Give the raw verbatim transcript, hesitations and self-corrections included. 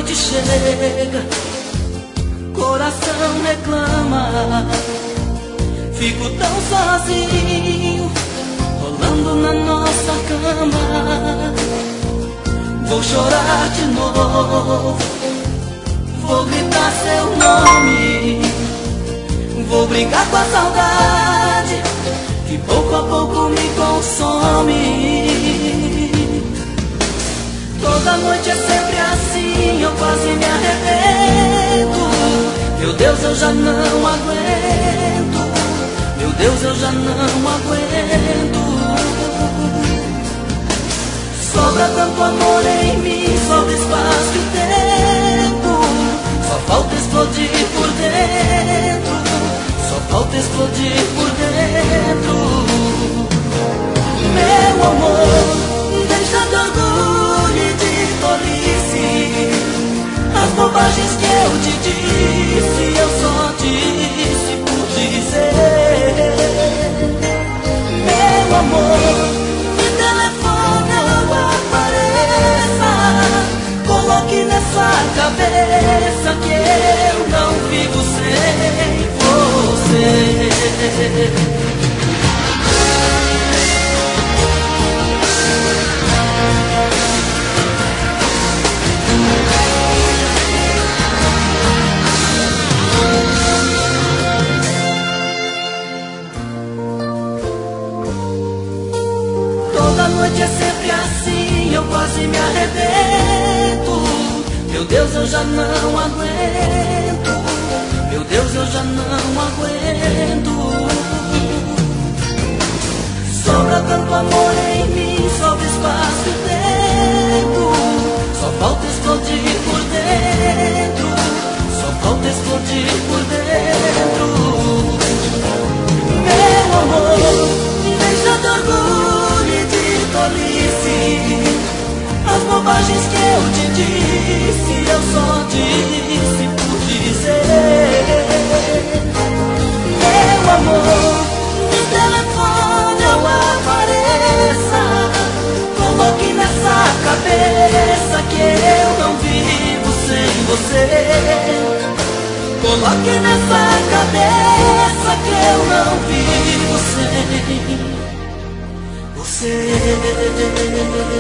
noite chega, coração reclama. Fico tão sozinho, rolando na nossa cama. Vou chorar de novo, vou gritar seu nome. Vou brigar com a saudade, que pouco a pouco me consome. Toda noite é sempre assim, eu quase me arrependo. Meu Deus, eu já não aguento. Meu Deus, eu já não aguento. Sobra tanto amor em mim, sobra espaço e tempo. Só falta explodir por dentro. Só falta explodir por dentro. Meu amor, deixa de orgulho e de tolice. As bobagens que eu te disse, eu só disse por dizer. Meu amor, me telefone ou apareça. Coloque nessa cabeça que eu não vivo sem você. Toda noite é sempre assim, eu quase me arrebento. Meu Deus, eu já não aguento. Meu Deus, eu já não aguento. Sobra tanto amor em mim, sobra espaço e tempo. Só falta explodir por dentro. Só falta explodir por dentro. Meu amor, deixa de orgulho e de tolice. As bobagens que eu te disse, eu só disse por dizer. Meu amor, me telefone ou apareça. Coloque nessa cabeça que eu não vivo sem você. Coloque nessa cabeça que eu não vivo sem você.